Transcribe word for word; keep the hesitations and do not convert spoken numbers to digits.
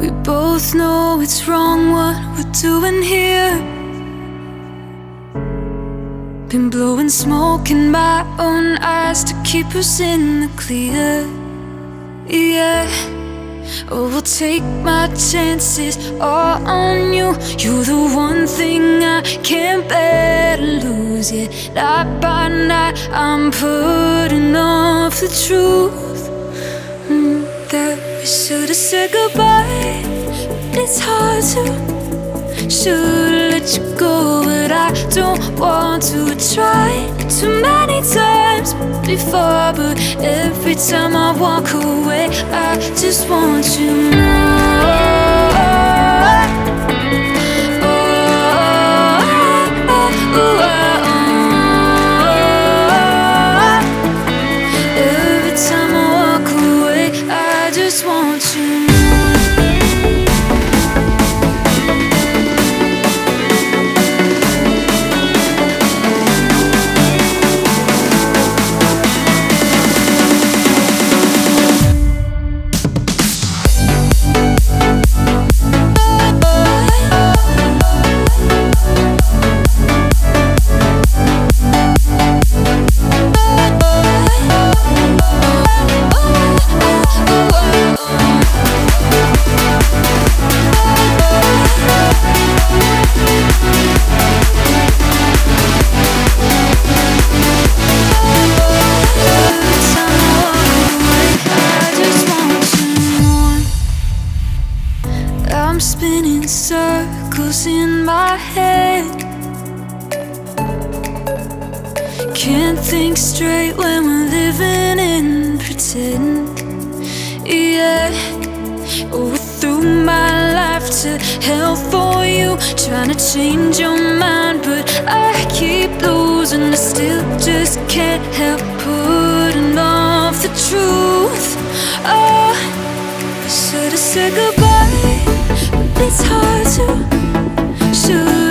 We both know it's wrong what we're doing here. Been blowing smoke in my own eyes to keep us in the clear. Yeah. Oh, we'll take my chances all on you. You're the one thing I can't bear to lose. Yeah, night by night I'm putting off the truth. mm, That we should've said goodbye. It's hard to. Should've let you go, but I don't want to. I tried too many times before, but every time I walk away, I just want you more. Every time I walk away, I just want you more. I'm spinning circles in my head. Can't think straight when we're living in pretend. Yeah, oh, threw my life to hell for you, trying to change your mind, but I keep losing. I still just can't help putting off the truth. Oh, I should've said goodbye. It's hard to shoot.